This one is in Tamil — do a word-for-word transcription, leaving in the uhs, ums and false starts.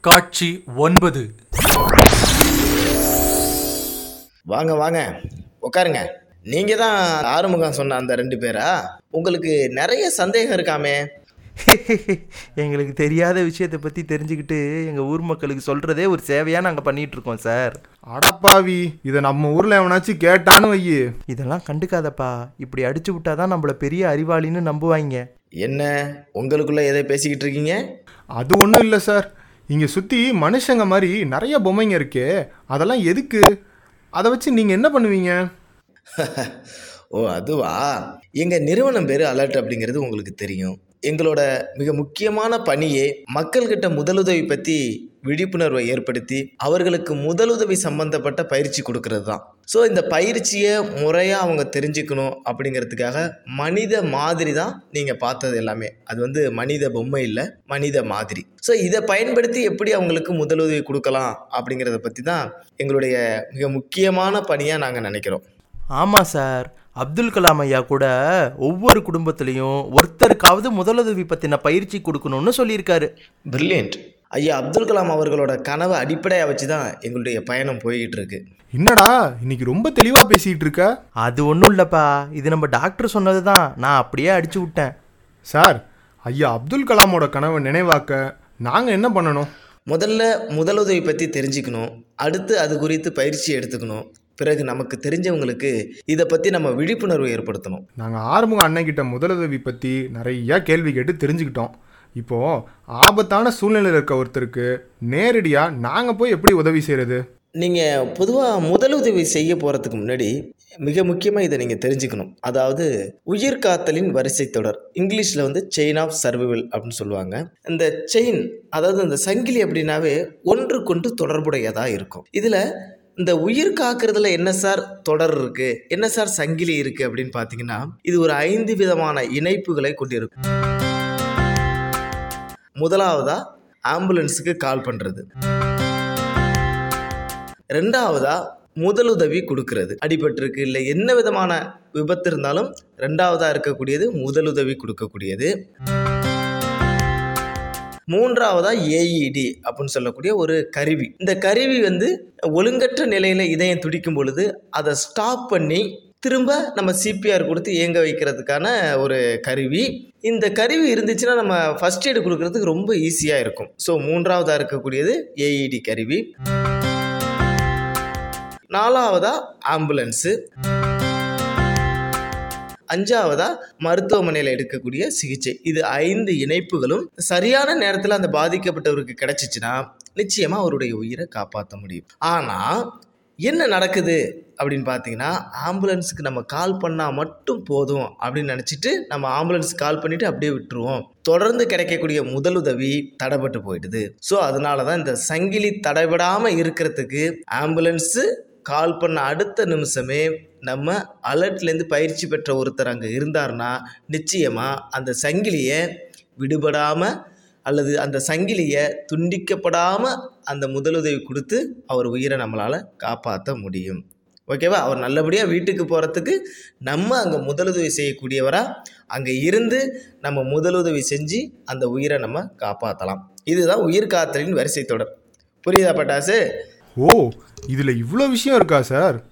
காட்சி ஒன்பது. வாங்க வாங்க உட்காருங்க. நீங்க தான் ஆறுமுகம் சொன்ன அந்த ரெண்டு பேரா? உங்களுக்கு நிறைய சந்தேகம் இருக்காமே. எங்களுக்கு தெரியாத விஷயத்தை பற்றி தெரிஞ்சுக்கிட்டு எங்கள் ஊர் மக்களுக்கு சொல்கிறதே ஒரு சேவையாக நாங்கள் பண்ணிகிட்ருக்கோம் சார். அடப்பாவி, இதை நம்ம ஊரில் எவனாச்சும் கேட்டான்னு வையி. இதெல்லாம் கண்டுக்காதப்பா, இப்படி அடிச்சு விட்டாதான் நம்மளை பெரிய அறிவாளின்னு நம்புவாங்க. என்ன உங்களுக்குள்ள எதை பேசிக்கிட்டு இருக்கீங்க? அது ஒன்றும் இல்லை சார், இங்கே சுற்றி மனுஷங்க மாதிரி நிறைய பொம்மைங்க இருக்கே, அதெல்லாம் எதுக்கு? அதை வச்சு நீங்கள் என்ன பண்ணுவீங்க? ஓ அதுவா, எங்கள் நிறுவனம் பேர் அலர்ட் அப்படிங்கிறது உங்களுக்கு தெரியும். எங்களோட மிக முக்கியமான பணியே மக்கள்கிட்ட முதலுதவி பற்றி விழிப்புணர்வை ஏற்படுத்தி அவர்களுக்கு முதலுதவி சம்பந்தப்பட்ட பயிற்சி கொடுக்கறது தான். ஸோ இந்த பயிற்சியை முறையாக அவங்க தெரிஞ்சுக்கணும் அப்படிங்கிறதுக்காக மனித மாதிரி தான் நீங்கள் பார்த்தது எல்லாமே. அது வந்து மனித பொம்மை இல்லை, மனித மாதிரி. ஸோ இதை பயன்படுத்தி எப்படி அவங்களுக்கு முதலுதவி கொடுக்கலாம் அப்படிங்கிறத பற்றி தான் எங்களுடைய மிக முக்கியமான பணியாக நாங்கள் நினைக்கிறோம். ஆமாம் சார், அப்துல் கலாம் ஐயா கூட ஒவ்வொரு குடும்பத்திலையும் ஒருத்தருக்காவது முதலுதவி பற்றின பயிற்சி கொடுக்கணும்னு சொல்லியிருக்காரு. பிரில்லியன்ட். ஐயா அப்துல் கலாம் அவர்களோட கனவை அடிப்படையாக வச்சு தான் எங்களுடைய பயணம் போய்கிட்டு இருக்கு. என்னடா இன்னைக்கு ரொம்ப தெளிவாக பேசிகிட்டு இருக்க? அது ஒன்றும் இல்லைப்பா, இது நம்ம டாக்டர் சொன்னது தான், நான் அப்படியே அடிச்சு விட்டேன். சார், ஐயா அப்துல் கலாமோட கனவை நினைவாக்க நாங்கள் என்ன பண்ணணும்? முதல்ல முதலுதவி பற்றி தெரிஞ்சுக்கணும், அடுத்து அது குறித்து பயிற்சி எடுத்துக்கணும், பிறகு நமக்கு தெரிஞ்சவங்களுக்கு இதை பற்றி நம்ம விழிப்புணர்வு ஏற்படுத்தணும். நாங்கள் ஆறுமுக அண்ணன்கிட்ட முதலுதவி பற்றி நிறையா கேள்வி கேட்டு தெரிஞ்சுக்கிட்டோம். இப்போது ஆபத்தான சூழ்நிலையில் இருக்க ஒருத்தருக்கு நேரடியாக நாங்கள் போய் எப்படி உதவி செய்கிறது? நீங்கள் பொதுவாக முதலுதவி செய்ய போகிறதுக்கு முன்னாடி மிக முக்கியமாக இதை நீங்கள் தெரிஞ்சுக்கணும். அதாவது உயிர் காத்தலின் வரிசை தொடர், இங்கிலீஷில் வந்து செயின் ஆஃப் சர்வைவல் அப்படின்னு சொல்லுவாங்க. இந்த செயின், அதாவது இந்த சங்கிலி அப்படின்னாவே ஒன்றுக்கொன்று தொடர்புடையதாக இருக்கும். இதில் இந்த உயிர் காக்கிறதுல என்ன சார் தொடர் இருக்கு, என்ன சார் சங்கிலி இருக்கு அப்படின்னு பார்த்தீங்கன்னா, இது ஒரு ஐந்து விதமான இணைப்புகளை கொண்டிருக்கும். முதலாவதா ஆம்புலன்ஸுக்கு கால் பண்றது, ரெண்டாவதா முதலுதவி கொடுக்கறது, அடிபட்டிருக்கு இல்லை என்ன விதமான விபத்து இருந்தாலும் ரெண்டாவதா இருக்கக்கூடியது முதலுதவி கொடுக்கக்கூடியது. மூன்றாவதா ஏஇடி அப்படின்னு சொல்லக்கூடிய ஒரு கருவி. இந்த கருவி வந்து ஒழுங்கற்ற நிலையில் இதயம் துடிக்கும் பொழுது அதை ஸ்டாப் பண்ணி திரும்ப நம்ம சிபிஆர் கொடுத்து இயங்க வைக்கிறதுக்கான ஒரு கருவி. இந்த கருவி இருந்துச்சுன்னா நம்ம ஃபர்ஸ்ட் எய்டு கொடுக்கறதுக்கு ரொம்ப ஈஸியாக இருக்கும். ஸோ மூன்றாவதாக இருக்கக்கூடியது ஏஇடி கருவி. நாலாவதா ஆம்புலன்ஸு. அஞ்சாவதா மருத்துவமனையில் எடுக்கக்கூடிய சிகிச்சை. இது ஐந்து இணைப்புகளும் சரியான நேரத்தில் அந்த பாதிக்கப்பட்டவருக்கு கிடைச்சிச்சுன்னா நிச்சயமா அவருடைய உயிரை காப்பாற்ற முடியும். ஆனால் என்ன நடக்குது அப்படின்னு பார்த்தீங்கன்னா, ஆம்புலன்ஸுக்கு நம்ம கால் பண்ணால் மட்டும் போதும் அப்படின்னு நினச்சிட்டு நம்ம ஆம்புலன்ஸுக்கு கால் பண்ணிவிட்டு அப்படியே விட்டுருவோம். தொடர்ந்து கிடைக்கக்கூடிய முதலுதவி தடைபட்டு போயிடுது. ஸோ அதனால தான் இந்த சங்கிலி தடைபடாமல் இருக்கிறதுக்கு ஆம்புலன்ஸு கால் பண்ண அடுத்த நிமிஷமே நம்ம அலர்ட்லேருந்து பயிற்சி பெற்ற ஒருத்தர் அங்கே இருந்தார்னா நிச்சயமாக அந்த சங்கிலியை விடுபடாமல் அல்லது அந்த சங்கிலியை துண்டிக்கப்படாமல் அந்த முதலுதவி கொடுத்து அவர் உயிரை நம்மளால் காப்பாற்ற முடியும். ஓகேவா? அவர் நல்லபடியாக வீட்டுக்கு போகிறதுக்கு நம்ம அங்கே முதலுதவி செய்யக்கூடியவராக அங்கே இருந்து நம்ம முதலுதவி செஞ்சு அந்த உயிரை நம்ம காப்பாற்றலாம். இதுதான் உயிர் காத்தலின் வரிசை தொடர். புரியுதா பட்டாசு? ஓ, இதில் இவ்வளோ விஷயம் இருக்கா சார்?